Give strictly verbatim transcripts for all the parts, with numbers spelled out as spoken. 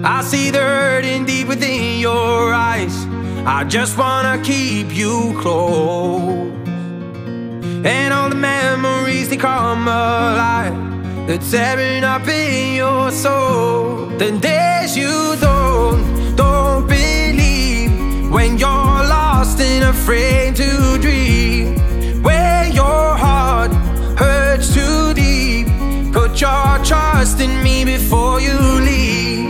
I see the hurting deep within your eyes. I just wanna keep you close, and all the memories, they come alive. They're tearing up in your soul. The days you don't, don't believe, when you're lost and afraid to dream, where your heart hurts too deep. Put your trust in me before you leave.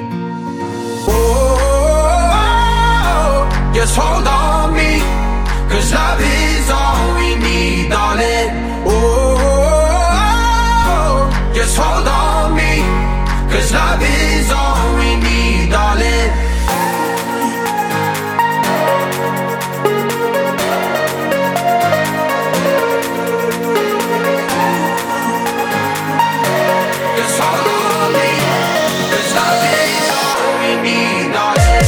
Oh, just hold on me, 'cause love is all we need, darling. Oh, just hold on me, 'cause love is all we need, darling. Just hold on me, 'cause love is all we need, darling.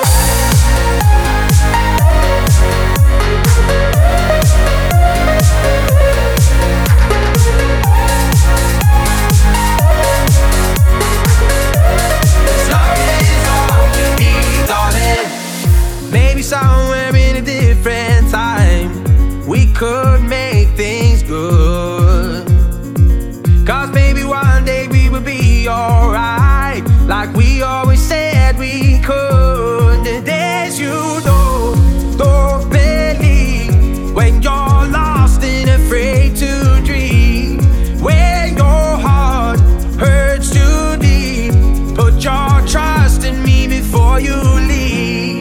Maybe somewhere in a different time we could make things good, 'cause maybe one day we will be alright, like we always said we could. The days you don't, don't believe, when you're lost and afraid to dream, when your heart hurts too deep. Put your trust in me before you leave.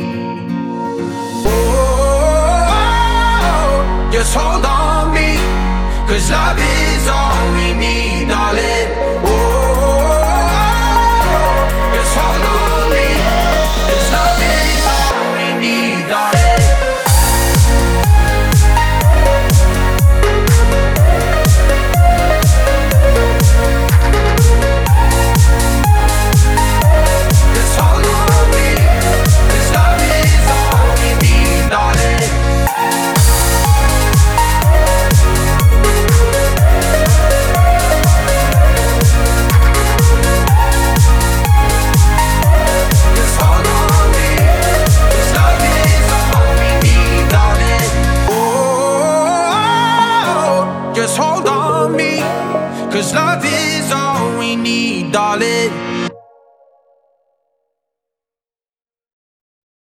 Just hold on me, 'cause love is all we need, darling. Oh, just hold on me, 'cause love is all we need, darling. Just hold on me, 'cause love is all we need, darling. Just hold on me, 'cause love is